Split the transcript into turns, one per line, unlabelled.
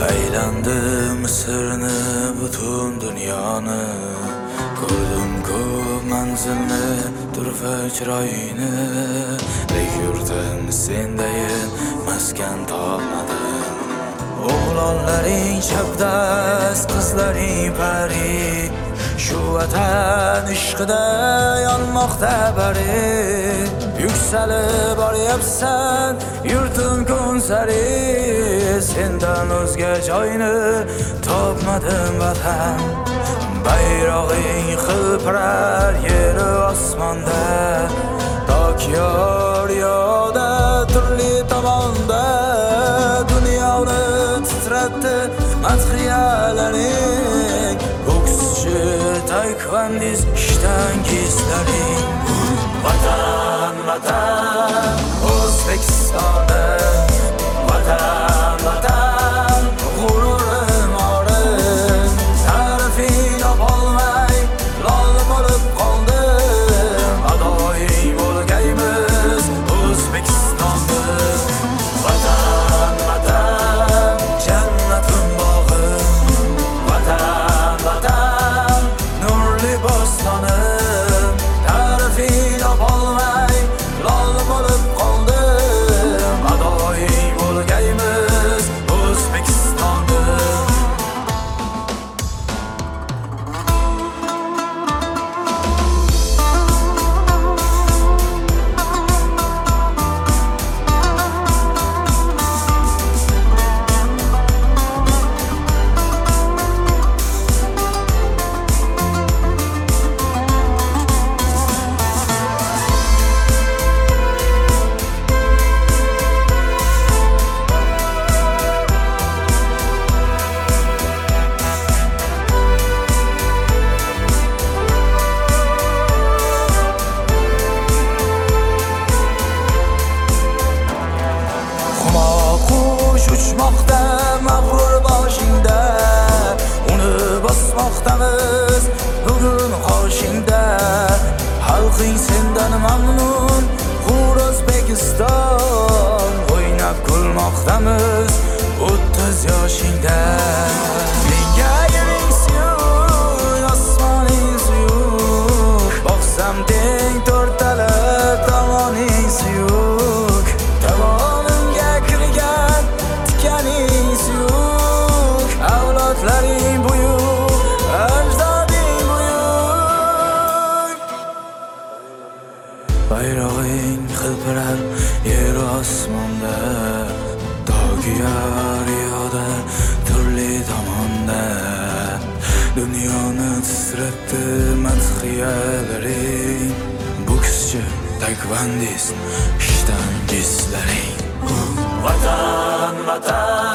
Aylandim sirni butun dunyoni, ko'rdim ko'p manzilni, turfa chiroyini, lek yurtim sendayin maskan topmadim. O'g'lonlaring chapdast, qizlaring pari, shu vatan ishqida yonmoqda bari. Yuksalib boryapsan yurtim kun sari, sendan o'zga joyni topmadim vatan. Bayrog'ing hilpirar yer osmonda, Tokio Rioda turli tomonda, dunyoni titratdi madhiyalaring, bokschi, taekvondist, shtangistlaring. Vatan, vatan, O'zbekistonda, vatan, vatan, g'ururim orim. Ta'rifing olmay lol bo'lib qoldim, adoying bo'lgaymiz O'zbekistonimiz. Vatan, vatan, jannatim bog'im, vatan, vatan, nurli bostonim. Ta'rifing olmay lol bo'lib qoldim, adoying bo'lgaymiz O'zbekistonimiz. Uçmoqda mag'rur boshingda, uni bosmoqdamiz bugun qoshingda. Xalqing sendan mamnun, hur O'zbekiston, o'ynab kulmoqdamiz 30 yoshingda. Menga yering suyuk, osmoning suyuk, boqsam teng to'rtala tomoning suyuk. Tomonimga kirgan tikaning suyuk, avlodlaring buyuk, ajdoding buyuk. Bayrog'ing hilpirar yer osmonda, Tokio Rioda turli tomonda, dunyoni titratdi madhiyalaring, bokschi, taekvondist, shtangistlaring. Vatan, vatan,